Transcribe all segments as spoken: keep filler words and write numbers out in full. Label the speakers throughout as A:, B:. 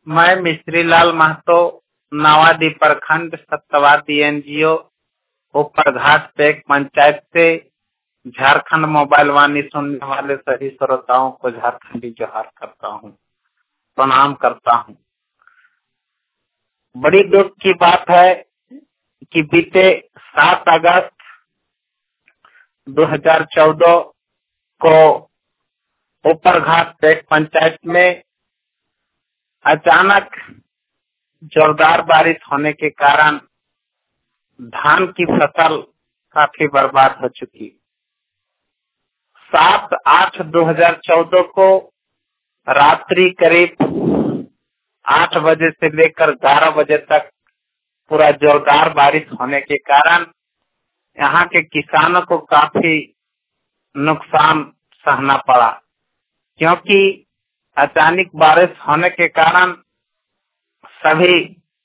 A: मैं मिस्त्री लाल महतो नावादी प्रखंड सत्यवादी एनजीओ ऊपरघाट पेक पंचायत से झारखंड मोबाइल वाणी सुनने वाले सभी श्रोताओं को झारखंडी जोहार करता हूं, प्रणाम करता हूं। बड़ी दुख की बात है कि बीते सात अगस्त दो हज़ार चौदह को ऊपरघाट पेक पंचायत में अचानक जोरदार बारिश होने के कारण धान की फसल काफी बर्बाद हो चुकी। सात आठ दो हजार चौदह को रात्रि करीब आठ बजे से लेकर ग्यारह बजे तक पूरा जोरदार बारिश होने के कारण यहाँ के किसानों को काफी नुकसान सहना पड़ा, क्योंकि अचानक बारिश होने के कारण सभी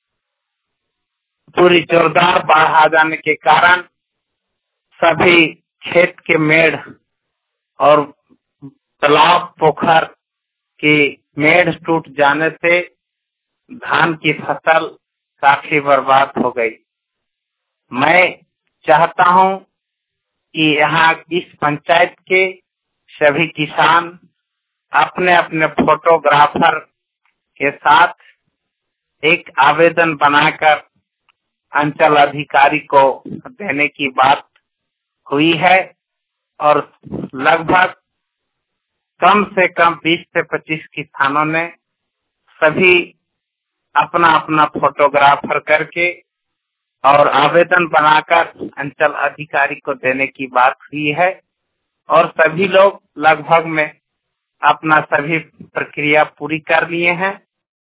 A: पूरी जोरदार बाढ़ आ जाने के कारण सभी खेत के मेढ़ और तालाब पोखर की मेढ़ टूट जाने से धान की फसल काफी बर्बाद हो गई। मैं चाहता हूं कि यहाँ इस पंचायत के सभी किसान अपने अपने फोटोग्राफर के साथ एक आवेदन बनाकर अंचल अधिकारी को देने की बात हुई है और लगभग कम से कम बीस से पच्चीस किसानों ने सभी अपना अपना फोटोग्राफर करके और आवेदन बनाकर अंचल अधिकारी को देने की बात हुई है और सभी लोग लगभग में अपना सभी प्रक्रिया पूरी कर लिए हैं।